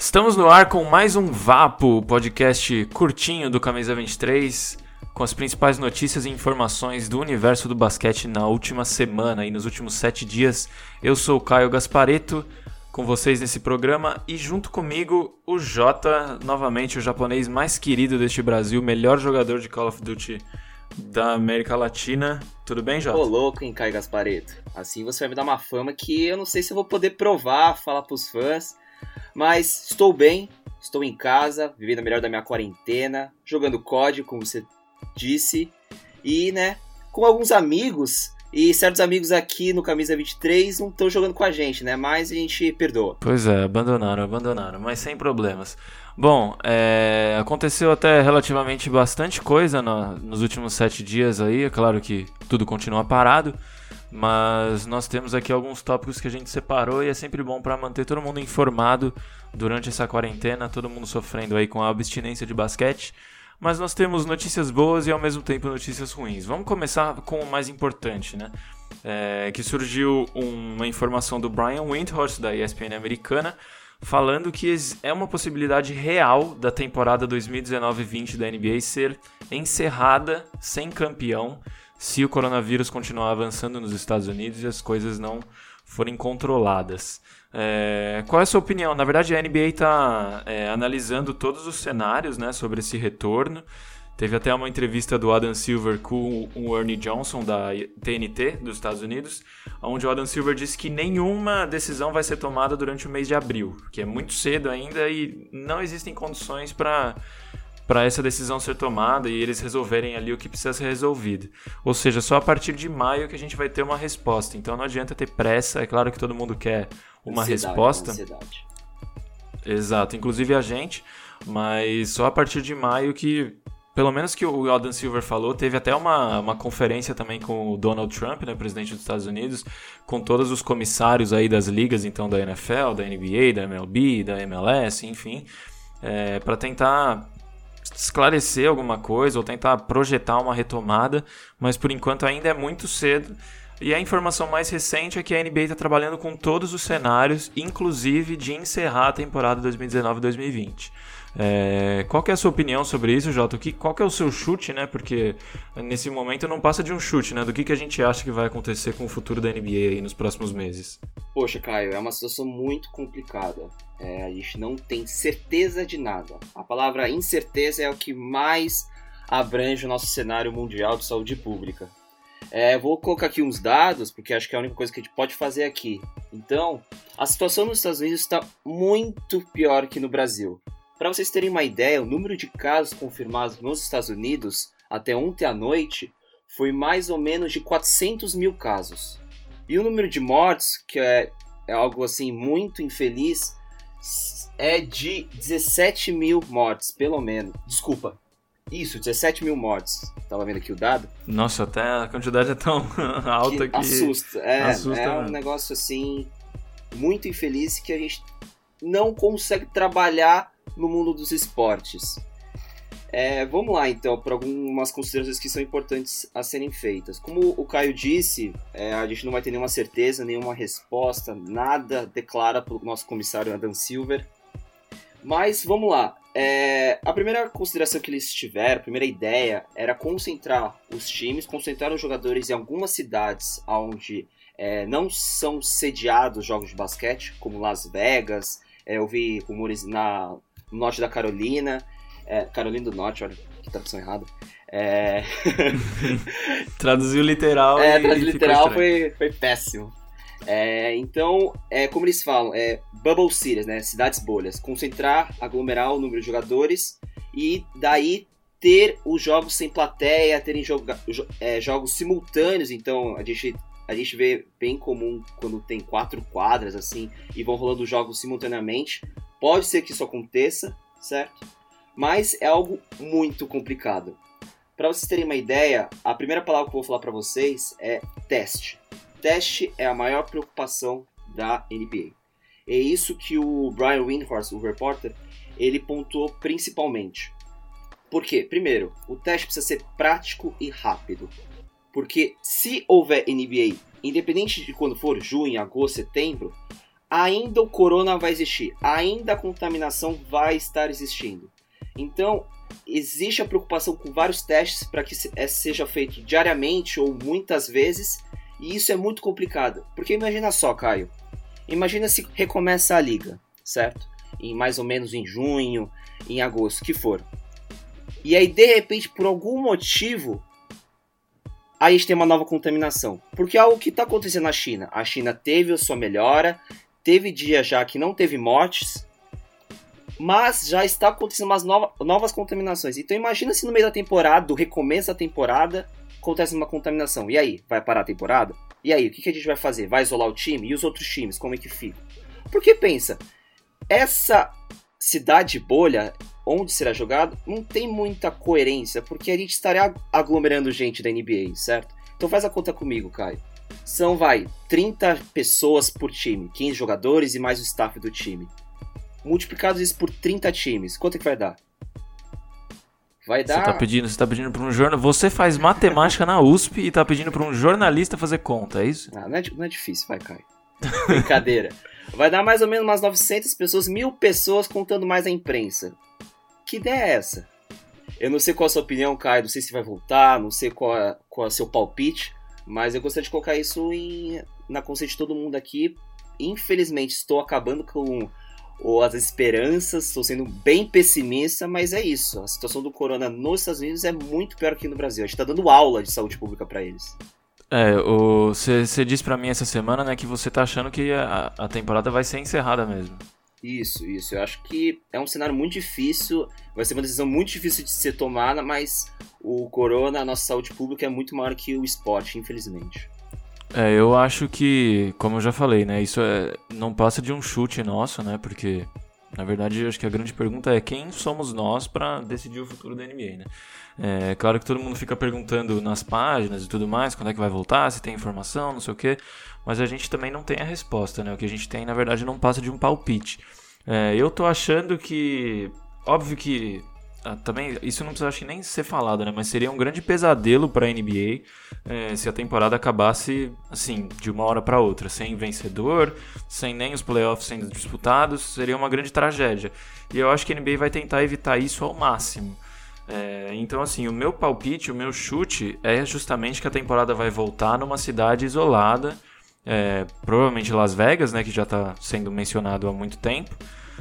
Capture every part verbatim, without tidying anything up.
Estamos no ar com mais um Vapo, podcast curtinho do Camisa vinte e três, com as principais notícias e informações do universo do basquete na última semana e nos últimos sete dias. Eu sou o Caio Gasparetto, com vocês nesse programa, e junto comigo o Jota, novamente o japonês mais querido deste Brasil, melhor jogador de Call of Duty da América Latina. Tudo bem, Jota? Ô, louco, hein, Caio Gasparetto? Assim você vai me dar uma fama que eu não sei se eu vou poder provar, falar pros fãs. Mas estou bem, estou em casa, vivendo a melhor da minha quarentena, jogando C O D, como você disse, e, né, com alguns amigos, e certos amigos aqui no Camisa vinte e três não estão jogando com a gente, né, mas a gente perdoa. Pois é, abandonaram, abandonaram, mas sem problemas. Bom, é, aconteceu até relativamente bastante coisa no, nos últimos sete dias aí, é claro que tudo continua parado, mas nós temos aqui alguns tópicos que a gente separou e é sempre bom para manter todo mundo informado durante essa quarentena, todo mundo sofrendo aí com a abstinência de basquete, mas nós temos notícias boas e ao mesmo tempo notícias ruins. Vamos começar com o mais importante, né? É, que surgiu uma informação do Brian Windhorst, da E S P N americana, falando que é uma possibilidade real da temporada dois mil e dezenove vinte da N B A ser encerrada sem campeão se o coronavírus continuar avançando nos Estados Unidos e as coisas não forem controladas. É, qual é a sua opinião? Na verdade, a N B A está é, analisando todos os cenários, né, sobre esse retorno. Teve até uma entrevista do Adam Silver com o Ernie Johnson, da T N T, dos Estados Unidos, onde o Adam Silver disse que nenhuma decisão vai ser tomada durante o mês de abril, que é muito cedo ainda e não existem condições para para essa decisão ser tomada e eles resolverem ali o que precisa ser resolvido. Ou seja, só a partir de maio que a gente vai ter uma resposta. Então não adianta ter pressa, é claro que todo mundo quer uma ansiedade, resposta. Ansiedade. Exato, inclusive a gente, mas só a partir de maio que, pelo menos que o Adam Silver falou, teve até uma, uma conferência também com o Donald Trump, né, presidente dos Estados Unidos, com todos os comissários aí das ligas, então da N F L, da N B A, da M L B, da M L S, enfim, é, para tentar esclarecer alguma coisa ou tentar projetar uma retomada, mas por enquanto ainda é muito cedo. E a informação mais recente é que a N B A está trabalhando com todos os cenários, inclusive de encerrar a temporada dois mil e dezenove dois mil e vinte. É, qual que é a sua opinião sobre isso, Jota? Que, qual que é o seu chute, né? Porque nesse momento não passa de um chute, né? Do que, que a gente acha que vai acontecer com o futuro da N B A aí nos próximos meses. Poxa, Caio, é uma situação muito complicada. É, a gente não tem certeza de nada. A palavra incerteza é o que mais abrange o nosso cenário mundial de saúde pública. É, vou colocar aqui uns dados, porque acho que é a única coisa que a gente pode fazer aqui. Então, a situação nos Estados Unidos está muito pior que no Brasil. Para vocês terem uma ideia, o número de casos confirmados nos Estados Unidos até ontem à noite foi mais ou menos de quatrocentos mil casos. E o número de mortes, que é, é algo assim muito infeliz, é de dezessete mil mortes, pelo menos. Desculpa, isso, dezessete mil mortes. Tava vendo aqui o dado. Nossa, até a quantidade é tão alta que... que... Assusta, é, assusta, é um né? negócio assim muito infeliz que a gente não consegue trabalhar no mundo dos esportes. É, vamos lá então para algumas considerações que são importantes a serem feitas. Como o Caio disse, é, a gente não vai ter nenhuma certeza, nenhuma resposta, nada declara para o nosso comissário Adam Silver. Mas vamos lá. É, a primeira consideração que eles tiveram, a primeira ideia, era concentrar os times, concentrar os jogadores em algumas cidades onde é, não são sediados jogos de basquete, como Las Vegas. É, eu vi rumores na no norte da Carolina, é, Carolina do Norte, olha que tradução errada. É... Traduziu literal é, e traduziu literal foi, foi péssimo. É, então, é, como eles falam, é bubble cities, né, cidades bolhas, concentrar, aglomerar o número de jogadores e daí ter os jogos sem plateia, terem joga, jo, é, jogos simultâneos. Então a gente, a gente vê bem comum quando tem quatro quadras assim e vão rolando os jogos simultaneamente. Pode ser que isso aconteça, certo? Mas é algo muito complicado. Para vocês terem uma ideia, a primeira palavra que eu vou falar para vocês é teste. Teste é a maior preocupação da N B A. É isso que o Brian Windhorst, o repórter, ele pontuou principalmente. Por quê? Primeiro, o teste precisa ser prático e rápido. Porque se houver N B A, independente de quando for, junho, agosto, setembro, ainda o corona vai existir, ainda a contaminação vai estar existindo. Então, existe a preocupação com vários testes para que seja feito diariamente ou muitas vezes, e isso é muito complicado. Porque imagina só, Caio, imagina se recomeça a liga, certo? Em mais ou menos em junho, em agosto, que for. E aí, de repente, por algum motivo, aí a gente tem uma nova contaminação. Porque é algo que está acontecendo na China. A China teve a sua melhora, teve dia já que não teve mortes, mas já está acontecendo umas nova, novas contaminações. Então imagina se no meio da temporada, do recomeço da temporada, acontece uma contaminação. E aí? Vai parar a temporada? E aí? O que, que a gente vai fazer? Vai isolar o time? E os outros times? Como é que fica? Porque pensa, essa cidade bolha, onde será jogado, não tem muita coerência, porque a gente estaria aglomerando gente da N B A, certo? Então faz a conta comigo, Caio. São, vai, trinta pessoas por time, quinze jogadores e mais o staff do time. Multiplicados isso por trinta times, quanto é que vai dar? Vai dar... Você tá pedindo, você tá pedindo para um jornal... Você faz matemática na U S P e tá pedindo para um jornalista fazer conta, é isso? Ah, não, é, não é difícil, vai, Caio. Brincadeira. Vai dar mais ou menos umas novecentas pessoas, mil pessoas contando mais a imprensa. Que ideia é essa? Eu não sei qual a sua opinião, Caio, não sei se vai voltar, não sei qual é, qual é o seu palpite, mas eu gostaria de colocar isso em, na consciência de todo mundo aqui. Infelizmente, estou acabando com ou as esperanças, estou sendo bem pessimista, mas é isso. A situação do corona nos Estados Unidos é muito pior que no Brasil. A gente está dando aula de saúde pública para eles. É, você disse pra mim essa semana, né, que você tá achando que a, a temporada vai ser encerrada mesmo. Isso, isso. Eu acho que é um cenário muito difícil, vai ser uma decisão muito difícil de ser tomada, mas o corona, a nossa saúde pública é muito maior que o esporte, infelizmente. É, eu acho que, como eu já falei, né, isso é, não passa de um chute nosso, né, porque, na verdade, eu acho que a grande pergunta é quem somos nós pra decidir o futuro da N B A, né? É claro que todo mundo fica perguntando nas páginas e tudo mais, quando é que vai voltar, se tem informação, não sei o quê, mas a gente também não tem a resposta, né? O que a gente tem, na verdade, não passa de um palpite. É, eu tô achando que, óbvio que, ah, também, isso não precisa acho que nem ser falado, né? Mas seria um grande pesadelo pra N B A é, se a temporada acabasse, assim, de uma hora pra outra, sem vencedor, sem nem os playoffs sendo disputados, seria uma grande tragédia. E eu acho que a N B A vai tentar evitar isso ao máximo. É, então, assim, o meu palpite, o meu chute é justamente que a temporada vai voltar numa cidade isolada, é, provavelmente Las Vegas, né, que já está sendo mencionado há muito tempo,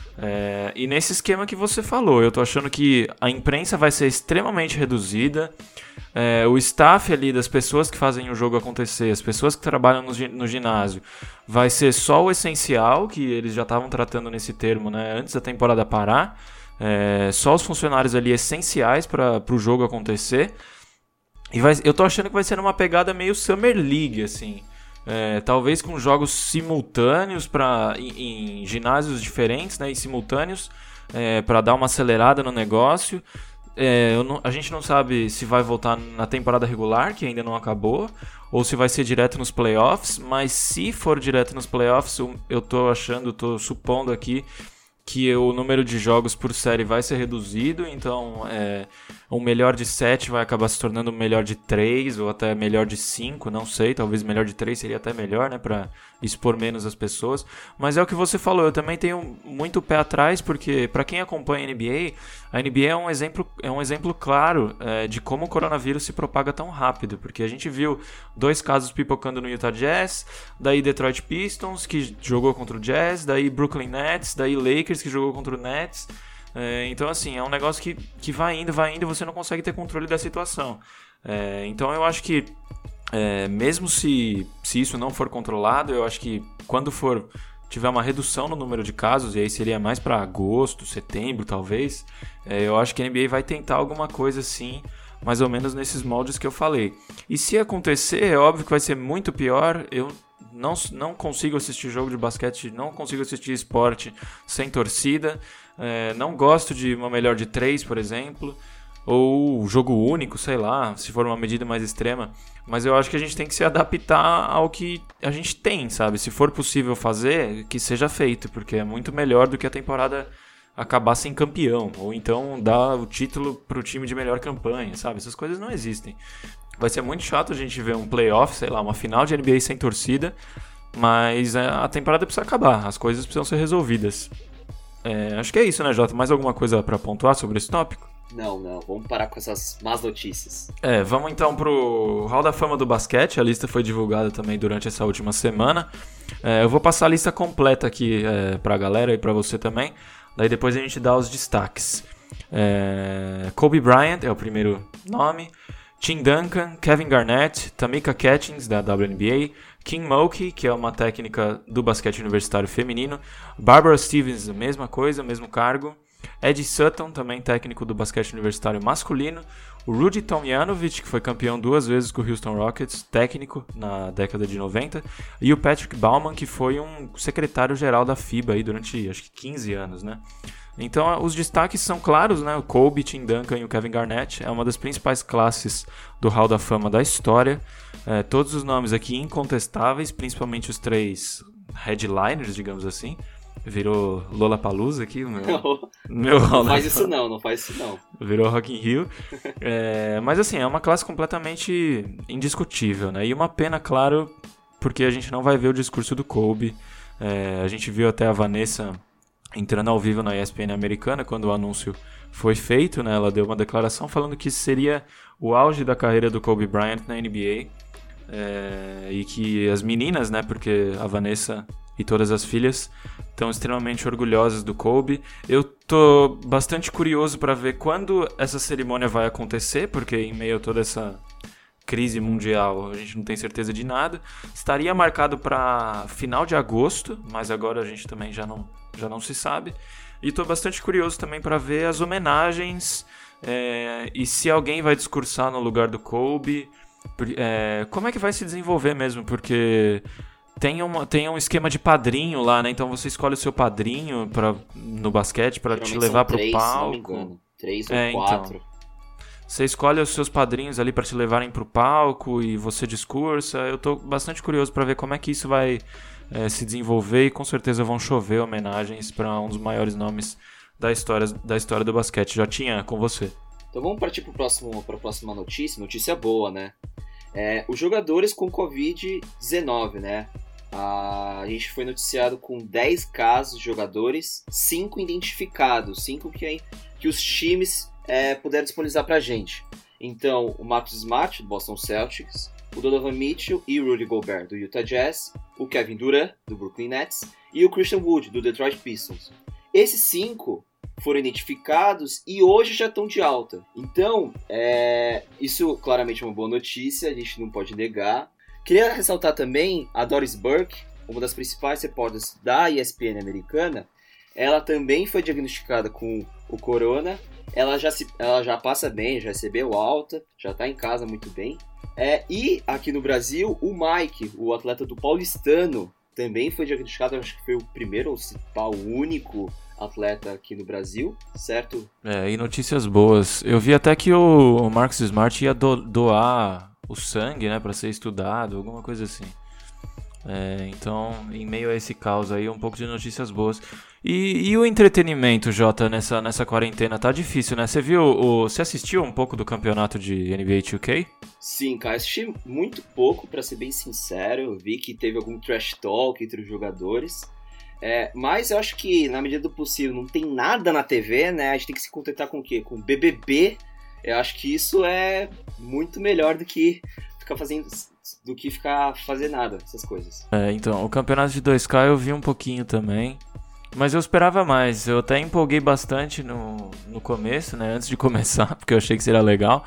é, e nesse esquema que você falou, eu tô achando que a imprensa vai ser extremamente reduzida, é, o staff ali das pessoas que fazem o jogo acontecer, as pessoas que trabalham no, no ginásio, vai ser só o essencial, que eles já estavam tratando nesse termo, né, antes da temporada parar. É, só os funcionários ali essenciais para o jogo acontecer. E vai, eu tô achando que vai ser uma pegada meio Summer League, assim. É, talvez com jogos simultâneos pra, em, em ginásios diferentes, né, e simultâneos, é, para dar uma acelerada no negócio. É, eu não, a gente não sabe se vai voltar na temporada regular, que ainda não acabou, ou se vai ser direto nos playoffs. Mas se for direto nos playoffs, eu, eu tô achando, tô supondo aqui que o número de jogos por série vai ser reduzido, então é, o melhor de sete vai acabar se tornando o melhor de três, ou até melhor de cinco, não sei, talvez melhor de três seria até melhor, né, para expor menos as pessoas, mas é o que você falou, eu também tenho muito pé atrás, porque para quem acompanha a N B A, a N B A é um exemplo, é um exemplo claro é, de como o coronavírus se propaga tão rápido, porque a gente viu dois casos pipocando no Utah Jazz, daí Detroit Pistons, que jogou contra o Jazz, daí Brooklyn Nets, daí Lakers, que jogou contra o Nets. É, então, assim, é um negócio que, que vai indo, vai indo e você não consegue ter controle da situação. É, então, eu acho que, é, mesmo se, se isso não for controlado, eu acho que quando for tiver uma redução no número de casos, e aí seria mais para agosto, setembro, talvez, é, eu acho que a N B A vai tentar alguma coisa assim, mais ou menos nesses moldes que eu falei. E se acontecer, é óbvio que vai ser muito pior. Eu Não, não consigo assistir jogo de basquete, não consigo assistir esporte sem torcida, é, não gosto de uma melhor de três, por exemplo, ou jogo único, sei lá, se for uma medida mais extrema, mas eu acho que a gente tem que se adaptar ao que a gente tem, sabe? Se for possível fazer, que seja feito, porque é muito melhor do que a temporada acabar sem campeão, ou então dar o título pro time de melhor campanha, sabe? Essas coisas não existem. Vai ser muito chato a gente ver um playoff, sei lá, uma final de N B A sem torcida, Mas é, a temporada precisa acabar, as coisas precisam ser resolvidas. É, acho que é isso, né, Jota? Mais alguma coisa pra pontuar sobre esse tópico? Não, não, vamos parar com essas más notícias. É, vamos então pro Hall da Fama do basquete. A lista foi divulgada também durante essa última semana. É, eu vou passar a lista completa aqui é, pra galera e pra você também. Daí depois a gente dá os destaques. É, Kobe Bryant é o primeiro nome. Tim Duncan, Kevin Garnett, Tamika Catchings, da W N B A, Kim Mulkey, que é uma técnica do basquete universitário feminino, Barbara Stevens, a mesma coisa, mesmo cargo, Ed Sutton, também técnico do basquete universitário masculino, o Rudy Tomjanovich, que foi campeão duas vezes com o Houston Rockets, técnico na década de noventa, e o Patrick Baumann, que foi um secretário-geral da FIBA aí durante, acho que quinze anos, né? Então, os destaques são claros, né? O Kobe, Tim Duncan e o Kevin Garnett é uma das principais classes do Hall da Fama da história. É, todos os nomes aqui incontestáveis, principalmente os três headliners, digamos assim. Virou Lollapalooza aqui, o meu, Não, meu Hall não da faz Fama. isso não, não faz isso não. Virou Rock in Rio. É, mas assim, é uma classe completamente indiscutível, né? E uma pena, claro, porque a gente não vai ver o discurso do Kobe. É, a gente viu até a Vanessa entrando ao vivo na E S P N americana quando o anúncio foi feito, né? Ela deu uma declaração falando que seria o auge da carreira do Kobe Bryant na N B A, é, e que as meninas, né? Porque a Vanessa e todas as filhas estão extremamente orgulhosas do Kobe. Eu tô bastante curioso para ver quando essa cerimônia vai acontecer, porque em meio a toda essa crise mundial, a gente não tem certeza de nada. Estaria marcado para final de agosto, mas agora a gente também já não, já não se sabe. E estou bastante curioso também para ver as homenagens é, e se alguém vai discursar no lugar do Kobe. É, como é que vai se desenvolver mesmo, porque tem, uma, tem um esquema de padrinho lá, né? Então você escolhe o seu padrinho pra, no basquete para te levar para o palco. Se não me engano. Três ou é, quatro. Então. Você escolhe os seus padrinhos ali para te levarem pro palco e você discursa. Eu tô bastante curioso para ver como é que isso vai é, se desenvolver e com certeza vão chover homenagens para um dos maiores nomes da história, da história do basquete. Já tinha com você. Então vamos partir para a próxima notícia. Notícia boa, né? É, os jogadores com covid dezenove, né? A gente foi noticiado com dez casos de jogadores, cinco identificados, cinco que, que os times É, puderam disponibilizar pra gente. Então, o Marcus Smart, do Boston Celtics, o Donovan Mitchell e o Rudy Gobert, do Utah Jazz, o Kevin Durant, do Brooklyn Nets, e o Christian Wood, do Detroit Pistons. Esses cinco foram identificados e hoje já estão de alta. Então, é, isso claramente é uma boa notícia, a gente não pode negar. Queria ressaltar também a Doris Burke, uma das principais repórteres da E S P N americana. Ela também foi diagnosticada com o corona. Ela já, se, ela já passa bem, já recebeu alta, já está em casa muito bem. É, e aqui no Brasil, o Mike, o atleta do Paulistano, também foi diagnosticado, acho que foi o primeiro ou principal, o único atleta aqui no Brasil, certo? É, e notícias boas. Eu vi até que o Marcus Smart ia do, doar o sangue, né, para ser estudado, alguma coisa assim. É, então, em meio a esse caos aí, um pouco de notícias boas. E, e o entretenimento, Jota, nessa, nessa quarentena? Tá difícil, né? Você viu, o, você assistiu um pouco do campeonato de N B A dois K? Sim, cara, assisti muito pouco, pra ser bem sincero. Eu vi que teve algum trash talk entre os jogadores. É, mas eu acho que, na medida do possível, não tem nada na T V, né? A gente tem que se contentar com o quê? Com o B B B. Eu acho que isso é muito melhor do que ficar fazendo... do que ficar fazer nada, essas coisas. É, então, o campeonato de dois K eu vi um pouquinho também, mas eu esperava mais. Eu até empolguei bastante no, no começo, né, antes de começar, porque eu achei que seria legal,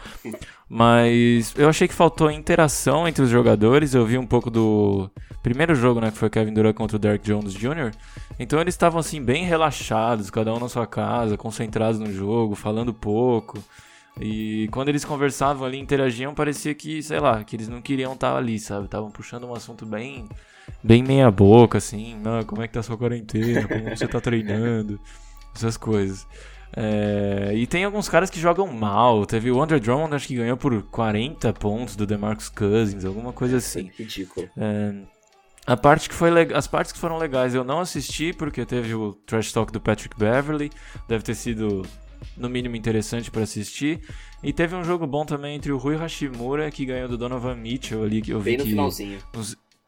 mas eu achei que faltou interação entre os jogadores. Eu vi um pouco do primeiro jogo, né, que foi Kevin Durant contra o Derrick Jones Júnior, então eles estavam assim bem relaxados, cada um na sua casa, concentrados no jogo, falando pouco. E quando eles conversavam ali, interagiam, parecia que, sei lá, que eles não queriam estar ali, sabe? Estavam puxando um assunto bem, bem meia boca, assim. Ah, como é que tá a sua quarentena? Como você tá treinando? Essas coisas. É... E tem alguns caras que jogam mal. Teve o Andre Drummond, acho que ganhou por quarenta pontos do DeMarcus Cousins, alguma coisa assim. É ridículo. É... A parte que foi leg... As partes que foram legais eu não assisti, porque teve o trash talk do Patrick Beverley. Deve ter sido... no mínimo interessante para assistir. E teve um jogo bom também entre o Rui Hashimura, que ganhou do Donovan Mitchell ali, que eu vi bem no que finalzinho. Os,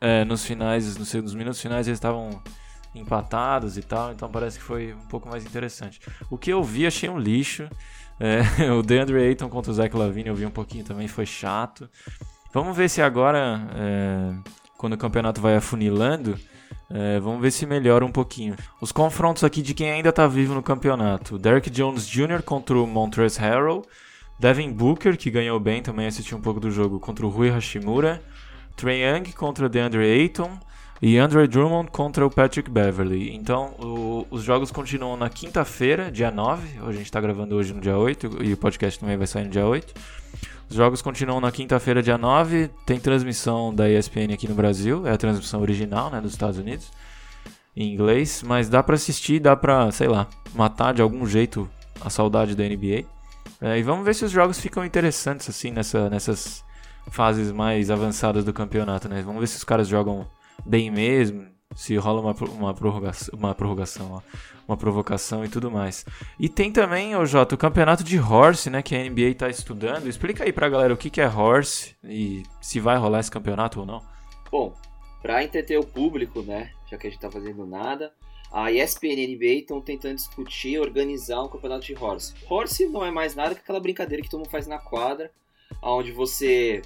é, nos finais, nos, nos minutos finais eles estavam empatados e tal, então parece que foi um pouco mais interessante. O que eu vi, achei um lixo. É, o DeAndre Ayton contra o Zach LaVine eu vi um pouquinho também, foi chato. Vamos ver se agora, é, quando o campeonato vai afunilando, é, vamos ver se melhora um pouquinho. Os confrontos aqui de quem ainda tá vivo no campeonato. Derrick Jones Júnior contra o Montrezl Harrell. Devin Booker, que ganhou bem, também assisti um pouco do jogo, contra o Rui Hashimura. Trae Young contra o DeAndre Ayton. E Andre Drummond contra o Patrick Beverley. Então, o, os jogos continuam na quinta-feira, dia nove. A gente está gravando hoje no dia oito e o podcast também vai sair no dia oito. Os jogos continuam na quinta-feira, dia nove. Tem transmissão da E S P N aqui no Brasil. É a transmissão original, né, dos Estados Unidos, em inglês. Mas dá para assistir, dá para, sei lá, matar de algum jeito a saudade da N B A. É, e vamos ver se os jogos ficam interessantes assim nessa, nessas fases mais avançadas do campeonato, né? Vamos ver se os caras jogam bem mesmo, se rola uma, uma prorrogação, uma, prorrogação ó, uma provocação e tudo mais. E tem também, ô Jota, o campeonato de Horse, né, que a N B A está estudando. Explica aí pra galera o que, que é Horse e se vai rolar esse campeonato ou não. Bom, pra entreter o público, né, já que a gente tá fazendo nada, a E S P N e a N B A estão tentando discutir, organizar um campeonato de Horse. Horse não é mais nada que aquela brincadeira que todo mundo faz na quadra, onde você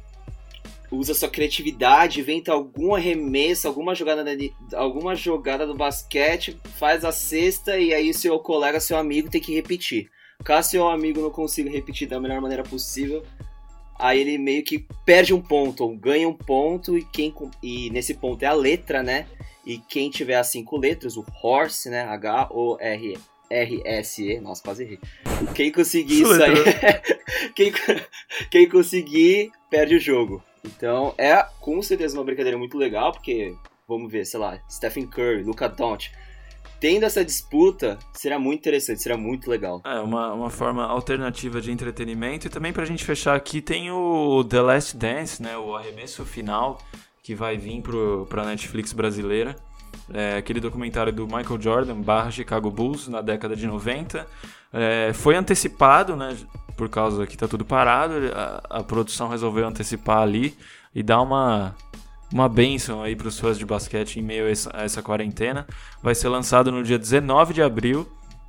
usa sua criatividade, inventa algum arremesso, alguma jogada, alguma jogada do basquete, faz a cesta e aí seu colega, seu amigo tem que repetir. Caso seu amigo não consiga repetir da melhor maneira possível, aí ele meio que perde um ponto, ou ganha um ponto, e, quem, e nesse ponto é a letra, né? E quem tiver as cinco letras, o Horse, né? H O R R S E, nossa, quase errei. Quem conseguir isso aí, quem, quem conseguir, perde o jogo. Então é com certeza uma brincadeira muito legal, porque, vamos ver, sei lá, Stephen Curry, Luka Doncic, tendo essa disputa, será muito interessante, será muito legal. É, uma, uma forma alternativa de entretenimento. E também pra gente fechar aqui, tem o The Last Dance, né, o arremesso final, que vai vir pro, pra Netflix brasileira. É, aquele documentário do Michael Jordan barra Chicago Bulls na década de noventa. É, foi antecipado, né, por causa que tá tudo parado. A, a produção resolveu antecipar ali e dar uma, uma bênção aí pros fãs de basquete em meio a essa, a essa quarentena. Vai ser lançado no dia dezenove de abril.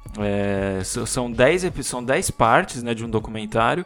É, são dez, são dez partes, né, de um documentário.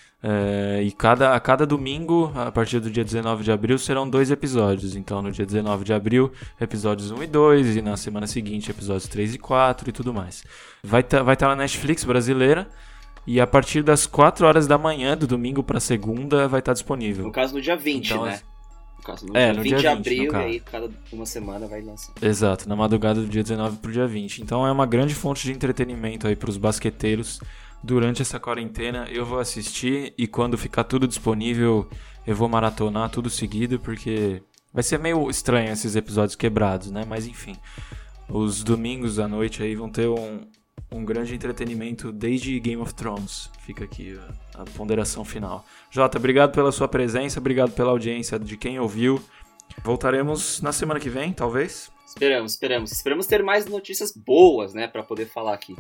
É, e cada, a cada domingo, a partir do dia dezenove de abril, serão dois episódios. Então, no dia dezenove de abril, episódios um e dois, e na semana seguinte, episódios três e quatro e tudo mais. Vai estar tá, vai tá na Netflix brasileira, e a partir das quatro horas da manhã, do domingo para segunda, vai estar tá disponível. No caso, no dia vinte, então, né? No caso, no é, dia no vinte dia de vinte, abril, e aí cada uma semana vai lançar. Exato, na madrugada do dia dezenove pro dia vinte. Então, é uma grande fonte de entretenimento aí pros basqueteiros. Durante essa quarentena eu vou assistir, e quando ficar tudo disponível eu vou maratonar tudo seguido, porque vai ser meio estranho esses episódios quebrados, né? Mas enfim, os domingos à noite aí vão ter um, um grande entretenimento desde Game of Thrones. Fica aqui a, a ponderação final. Jota, obrigado pela sua presença, obrigado pela audiência de quem ouviu. Voltaremos na semana que vem, talvez? Esperamos, esperamos. Esperamos ter mais notícias boas, né, pra poder falar aqui.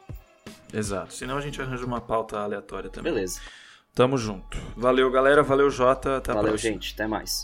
Exato, senão a gente arranja uma pauta aleatória também. Beleza. Tamo junto. Valeu, galera. Valeu, Jota. Até a Valeu, próxima. gente. Até mais.